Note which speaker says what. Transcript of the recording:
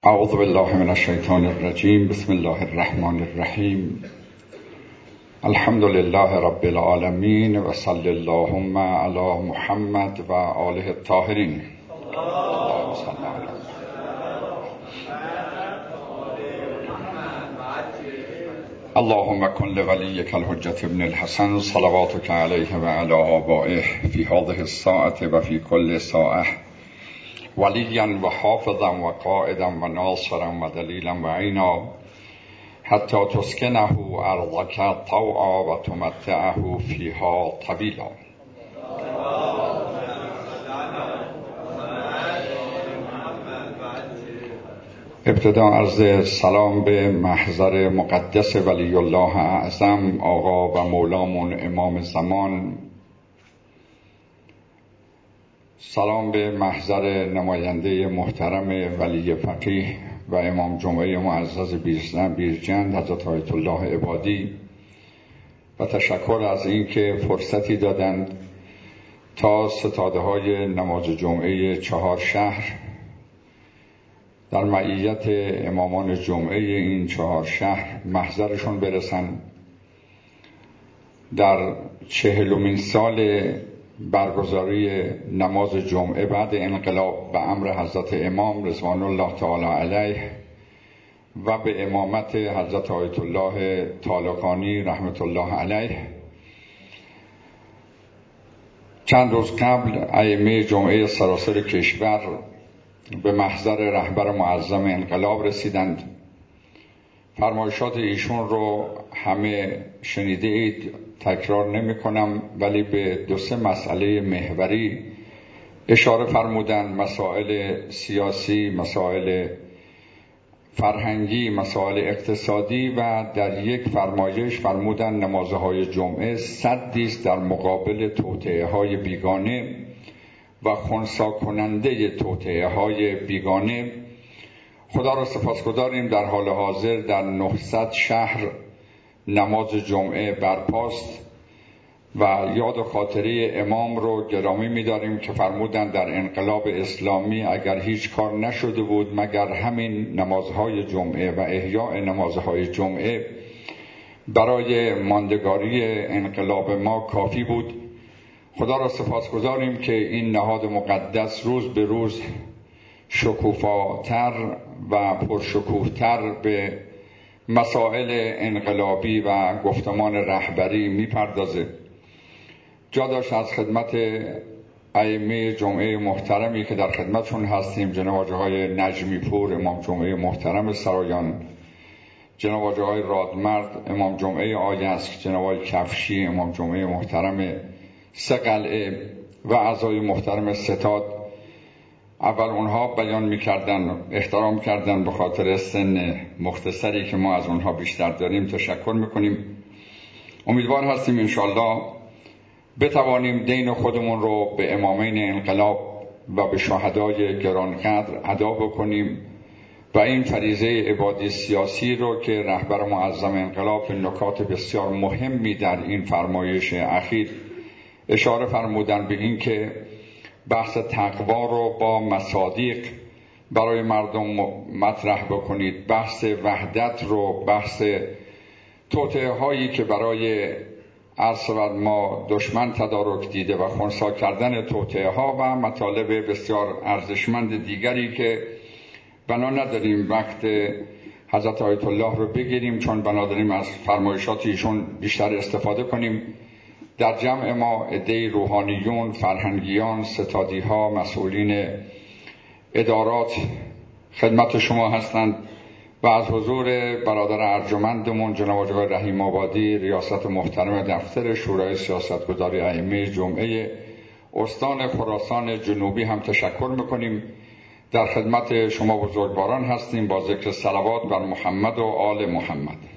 Speaker 1: اعوذ بالله من الشیطان الرجیم. بسم الله الرحمن الرحیم. الحمد لله رب العالمین و صلی اللهم علی محمد و آله الطاهرین. اللهم کن لولیک الحجة ابن الحسن صلواتک علیه و علی آبائه فی هذه الساعة و فی کل ساعة ولیا و حافظا و قائدا و ناصرا و دلیلا و عینا حتی تسکنه ارضک طوعا و تمتعه فیها طویلا. ابتدا عرض سلام به محضر مقدس ولی الله اعظم آقا و مولامون امام زمان، سلام به محضر نماینده محترم ولی فقیه و امام جمعه معزز بیرجند حضرت آیت الله عبادی و تشکر از اینکه فرصتی دادند تا ستاده های نماز جمعه 4 شهر در معیت امامان جمعه این 4 شهر محضرشون برسن. در 40مین سال برگزاری نماز جمعه بعد انقلاب به امر حضرت امام رضوان الله تعالی علیه و به امامت حضرت آیت الله طالقانی رحمت الله علیه، چند روز قبل ائمه جمعه سراسر کشور به محضر رهبر معظم انقلاب رسیدند. فرمایشات ایشون رو همه شنیده اید، تکرار نمی کنم، ولی به 2-3 مسئله محوری اشاره فرمودند: مسائل سیاسی، مسائل فرهنگی، مسائل اقتصادی و در یک فرمایش فرمودند نمازهای جمعه سدی است در مقابل توطئه های بیگانه و خنثی کننده توطئه های بیگانه. خدا را سپاسگزاریم در حال حاضر در 900 شهر نماز جمعه برپاست و یاد و خاطره امام رو گرامی می‌داریم که فرمودند در انقلاب اسلامی اگر هیچ کار نشده بود مگر همین نمازهای جمعه و احیاء نمازهای جمعه برای ماندگاری انقلاب ما کافی بود. خدا را سپاسگزاریم که این نهاد مقدس روز به روز شکوفاتر و پرشکوهتر به مسائل انقلابی و گفتمان رهبری میپردازه. جا داشت از خدمت ائمه جمعه محترمی که در خدمتشون هستیم، جناب آقای های نجمی پور امام جمعه محترم سرایان، جناب آقای های رادمرد امام جمعه آیسک، جناب آقای کفشی امام جمعه محترم 3 قلعه و اعضای محترم ستاد، اول اونها بیان میکردن، احترام کردن به خاطر سن مختصری که ما از اونها بیشتر داریم، تشکر میکنیم. امیدوار هستیم انشالله بتوانیم دین خودمون رو به امامین انقلاب و به شهدای گرانقدر ادا بکنیم و این فریضه عبادی سیاسی رو که رهبر معظم انقلاب به نکات بسیار مهمی در این فرمایش اخیر اشاره فرمودن به این که بحث تقوا رو با مصادیق برای مردم مطرح بکنید، بحث وحدت رو، بحث توطئه هایی که برای عرض ما دشمن تدارک دیده و خنثی کردن توطئه ها و مطالب بسیار ارزشمند دیگری که بنا نداریم وقت حضرت آیت الله رو بگیریم، چون بنا داریم از فرمایشات ایشون بیشتر استفاده کنیم. در جمع ما عده‌ای روحانیون، فرهنگیان، ستادیها، مسئولین ادارات خدمت شما هستند و از حضور برادر ارجمندمون جناب آقای رحیم آبادی ریاست محترم دفتر شورای سیاستگذاری ائمه جمعه استان خراسان جنوبی هم تشکر میکنیم. در خدمت شما بزرگواران هستیم با ذکر صلوات بر محمد و آل محمد.